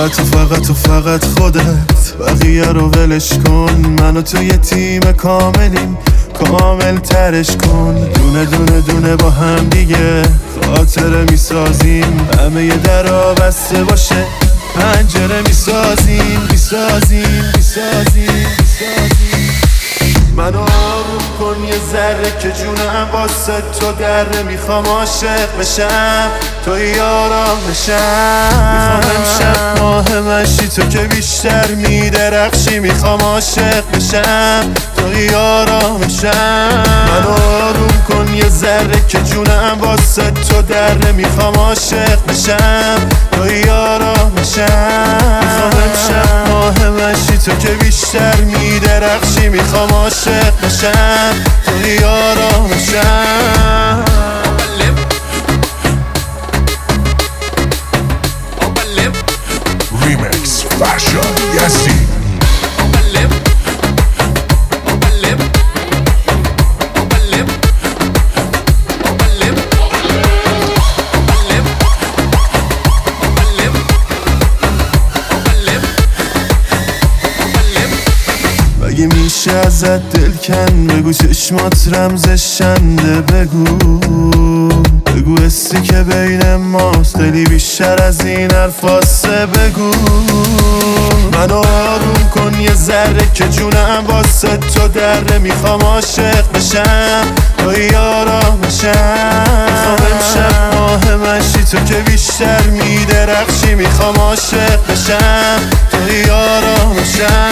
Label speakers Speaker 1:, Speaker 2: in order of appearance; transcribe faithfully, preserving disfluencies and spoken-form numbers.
Speaker 1: فقط و فقط و فقط خودت، بقیه رو ولش کن. منو تو یه تیم کاملیم، کامل ترش کن. دونه دونه دونه با هم دیگه خاطره میسازیم. همه یه درا بسته باشه پنجره میسازیم میسازیم میسازیم میسازیم. منو آروم کن یه ذره که جونم واسه تو دره. میخوام عاشق بشم توی آرامشم. میخوام امشب ماه مشی تو که بیشتر میدرخشی. میخوام عاشق بشم توی آرامشم. منو آروم کن یه ذره که جونم واسه تو دره. میخوام عاشق بشم توی آرامشم. میخوام امشب ماه مشی تو که بیشتر میدرخشی. میخوام عاشق بشم توی آرامشم.
Speaker 2: Remix Fashion Yasin.
Speaker 1: مگه میشه ازت دل کن؟ بگو چشمات رمزشنده. بگو بگو حسی که بین ماست خیلی بیشتر از این حرفاسه. بگو منو آروم کن یه ذره که جونم واسه تو دره. میخوام عاشق بشم توی آرامشم. میخوام امشب ماه مشی تو که بیشتر میدرخشی. میخوام عاشق بشم توی آرامشم.